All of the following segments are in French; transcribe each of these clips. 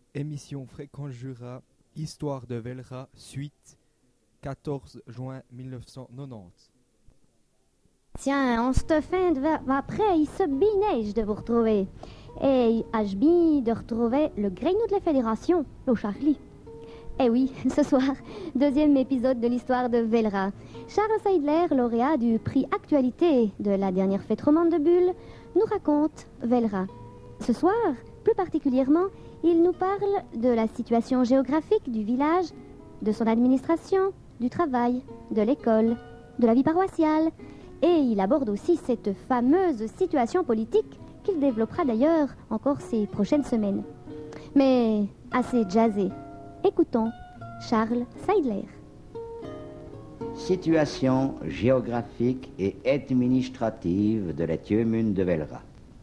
Émission Fréquence Jura, Histoire de Velra, suite, 14 juin 1990. Tiens, en cette fin après, il se bineige de vous retrouver. Et je bien de retrouver le Grignou de la Fédération, le Charlie. Eh oui, ce soir, deuxième épisode de l'histoire de Velra. Charles Seidler, lauréat du prix Actualité de la dernière fête romande de Bulle, nous raconte Velra. Ce soir, plus particulièrement, il nous parle de la situation géographique du village, de son administration, du travail, de l'école, de la vie paroissiale, et il aborde aussi cette fameuse situation politique qu'il développera d'ailleurs encore ces prochaines semaines. Mais assez jazzé. Écoutons Charles Seidler. Situation géographique et administrative de la commune de Velra.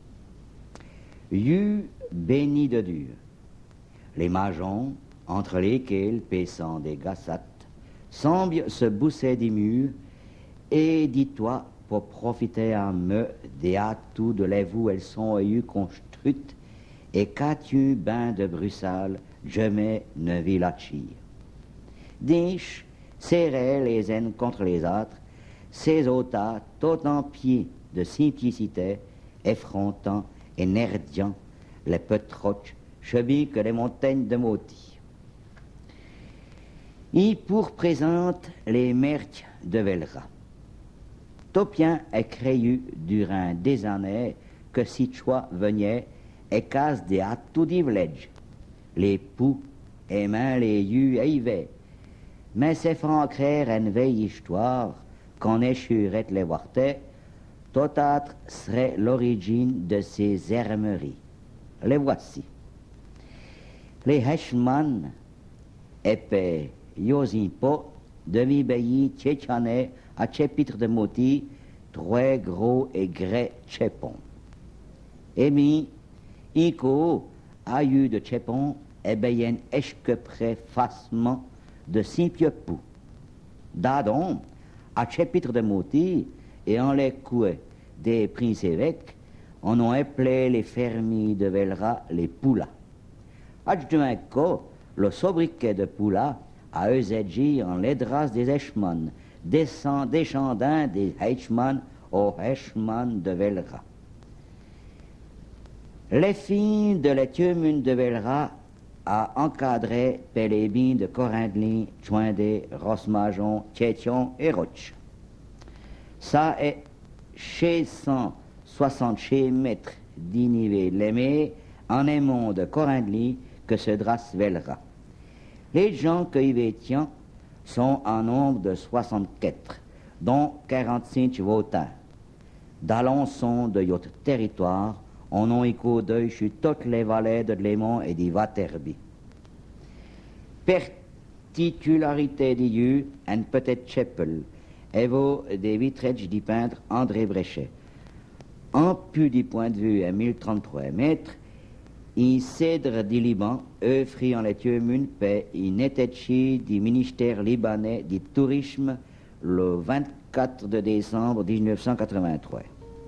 You béni de Dieu. Les magens, entre lesquels paissant des gassates, semblent se bousser des murs, et dis-toi, pour profiter à me des atouts de l'évou elles sont eu construites, et qu'as-tu bain de Bruxelles, jamais ne vis la chire. Dich, serraient les uns contre les autres, ces autas, tout en pied de simplicité, effrontant et nerdiant les petites roches, chevilles que les montagnes de Moti. Y pour présente les merques de Velra. Topien est créé durant des années que si choix venait et casse des atouts du village. Les poux aimant les yeux et mais c'est francraire une vieille histoire qu'on échurait les wartés, tout autre serait l'origine de ces ermeries. Les voici. Les Heshman, épais, Yosimpo, demi-baillis, tchétchané, à chapitre de Moti, très gros et grès tchépon. Emi, Iko, a eu de tchépon, et bien, est-ce près facement de Saint-Piepou. Dadon, à chapitre de Moti, et en les couets des princes évêques, on a appelé les fermiers de Velra les poulas. Adjumenco, le sobriquet de poula, a eusagi en l'edras des Eichmann, descendant des Eichmann au Eichmann de Velra. Les filles de la commune de Velra a encadré les bins de Corindlin, Chouindé, Rosmajon, Tchétion et Roche. Ça est chez 160 mètres d'inivé l'aimé en aimant de Corindlin que se drasse Velra. Les gens que y tient sont en nombre de 64, dont 45 votants. D'alençon de notre territoire, on a écho d'œil sur toutes les vallées de Lémont et du Waterby. Particularité du lieu, une petite chapelle, évo des vitrages du peintre André Bréchet. En plus du point de vue à 1033 mètres, un cèdre du Liban, œuvre en la commune, paie une étachi du ministère libanais du tourisme le 24 de décembre 1983.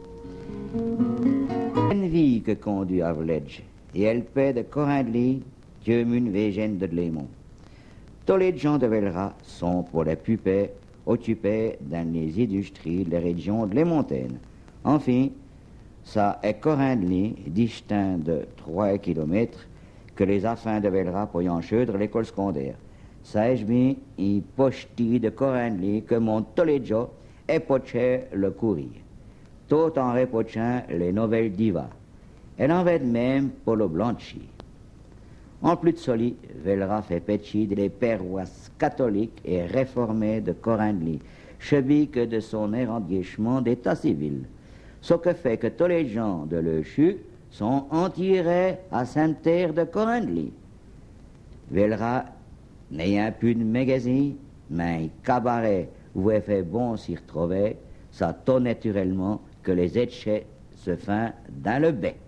Une vie que conduit à village, et elle paie de Corindlin, commune végène de Lémont. Tous les gens de Velra sont pour la plupart occupés dans les industries de la région de les montagnes. Enfin, ça est Corindlin, distinct de 3 kilomètres, que les affaires de Velra pour y enchaîner l'école secondaire. Ça est bien une postille de Corindlin que monte tous les jours et poche le courrier. Tout en repochant les nouvelles divas. Elle en va de même pour le blanchi. En plus de cela, Velra fait partie des paroisses catholiques et réformées de Corindlin, chevilles que de son éradication d'état civil. Ce que fait que tous les gens de le CHU sont entirés à Sainte-Terre de Corindlin. Velra n'ayant plus de magasin, mais un cabaret où il fait bon s'y retrouver, ça tout naturellement que les échets se font dans le bec.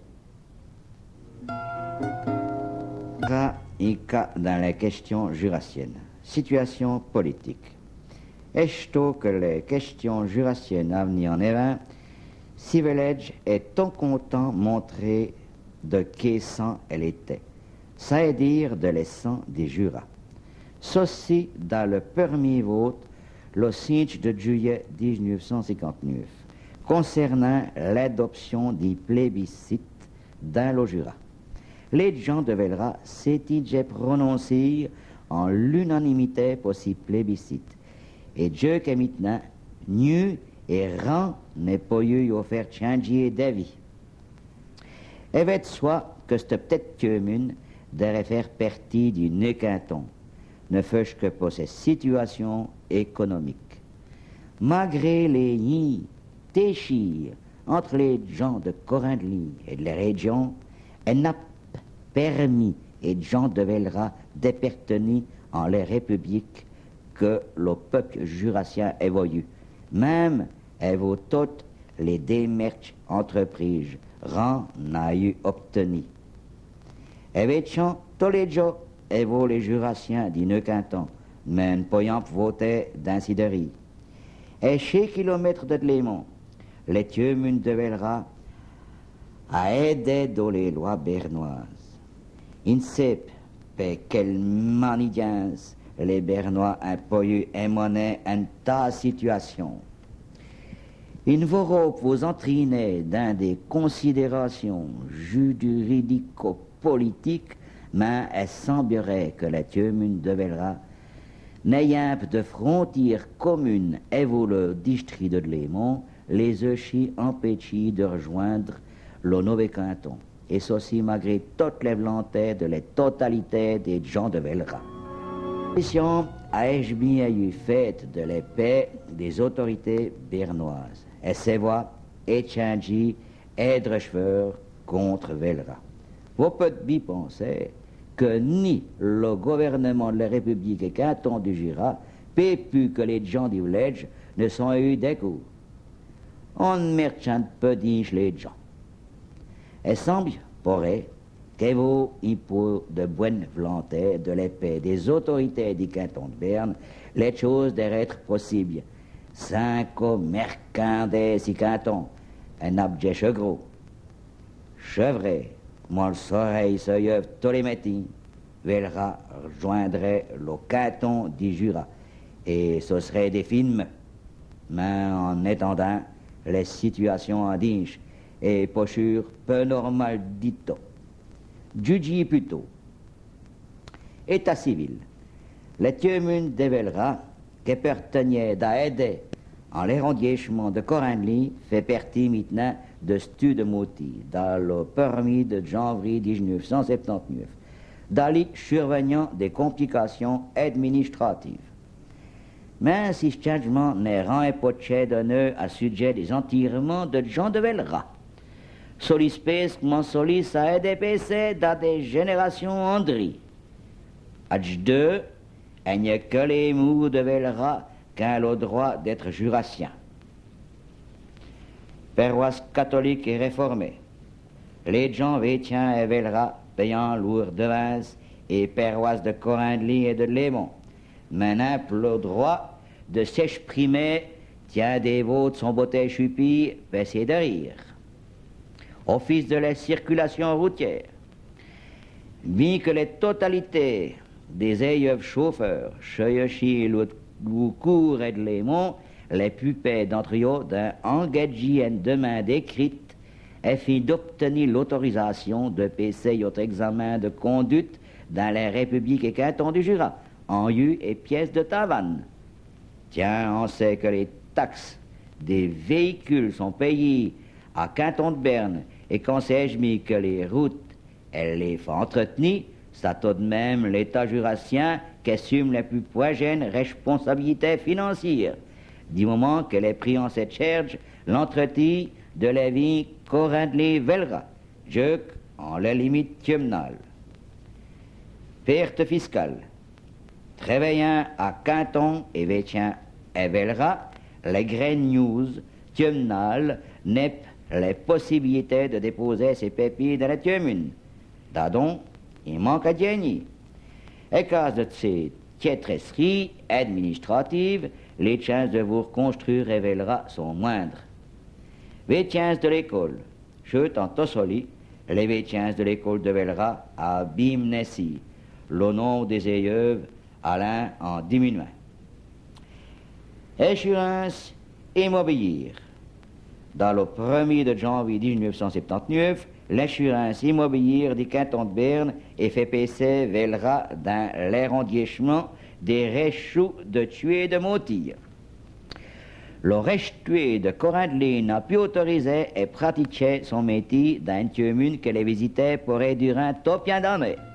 Un cas dans les questions jurassiennes. Situation politique. Est-ce que les questions jurassiennes à venir en évent, si village est tant content montré de quel sang elle était. ça est dire de l'essence des jurats. Ceci dans le premier vote, le 5 de juillet 1959, concernant l'adoption des plébiscites dans le Jura. Les gens de Velra s'étaient prononcés en l'unanimité pour ces plébiscites. Et Dieu que maintenant, nu et rang n'est pas eu à faire changer d'avis. Et va de soi que cette petite commune devrait faire partie du canton, ne fût-ce que pour cette situation économique. Malgré les nids déchirés entre les gens de Corindly et de la région, elle n'a permis et gens de Velra d'appartenir en la République que le peuple jurassien évolue. Même vaut toutes les démarches entreprises rang n'a eu obtenu. Événement tous les jours vaut les jurassiens du canton, mais ne pouvant voter d'ainsi de riz. Et chez kilomètres de Lémont, les communes de Velra a aidé dans les lois bernoises. Il ne sait pas quelle manigance les Bernois ont pas eu monnaie en ta situation. Il faut vous entraîner dans des considérations juridico-politiques, mais il semblerait que la commune de Velra n'ayant de frontières communes et vous le district de Lémont, les euchis empêchés de rejoindre le nouveau canton. Et ceci malgré toutes les volontés de la totalité des gens de Velra. La mission a eu fait de la paix des autorités bernoises et ses voix échangées et de cheveux contre Velra. Vous pouvez bien penser que ni le gouvernement de la République et canton du Jura, pas plus que les gens du village, ne sont eu des coups. On ne merchante pas dire les gens. Et semble, pourrait, qu'il vaut pour de bonne volonté de l'épée des autorités du canton de Berne, les choses devraient être possibles. 5 mercandés si canton, un objet gros. Chevret, moi le soleil se lève tous les matins, Velra rejoindrait le canton du Jura. Et ce serait des films, mais en attendant, les situations en dinge et posture peu normale dit-on. Jugi plutôt. État civil. La commune de Velra, qui pertenait d'aider en l'arrondissement de Corindly, fait partie maintenant de Stu de Moti, dans le permis de janvier 1979, dans les survenant des complications administratives. Mais si ce changement n'est rien pas d'honneur à sujet des entirements de gens de Velra, Solispes, mon solis a dépassé dans des générations andries. H2, il n'y a que les mous de Velra qui ont le droit d'être jurassiens. Paroisse catholique et réformée. Les gens vétiens et Velra payant lourd devances et paroisse de Corindly et de Lémont. Maintenant, le droit de s'exprimer tient des votes son beauté chupie, baissé de rire. Office de la circulation routière. Bien que la totalité des élèves chauffeurs, Cheyechi, Loucourt et de Lémont, les plupart d'entre eux d'un engagé une demande écrite afin d'obtenir l'autorisation de passer autre examen de conduite dans la République et canton du Jura, en lieu et pièces de Tavannes. Tiens, on sait que les taxes des véhicules sont payées à canton de Berne et qu'on sait que les routes, elles les font entretenir, ça tout de même l'État jurassien qui assume la plus prochaine responsabilité financière, du moment qu'elle est pris en cette charge l'entretien de la vie Corindly-Velra, juc en la limite communale. Perte fiscale. Travaillant à canton et vétien à Velra, les graines news communales n'est les possibilités de déposer ses papiers dans la commune. D'adon, il manque à gagner. À cause de ces piétresseries administratives, les chances de vous reconstruire à Velra sont moindres. Les chances de l'école, chute en Tossoli, les vétiens de l'école de Velra à Bimnessi, le nom des aïeux Alain en diminuant. Assurance immobilière. Dans le 1er de janvier 1979, l'assurance immobilière du canton de Berne est fait passer Velra dans l'arrondissement des réchous de tuer de Montir. Le restué de Corinne n'a pu autoriser et pratiquer son métier dans une commune qu'elle visitait pour durant topien d'années.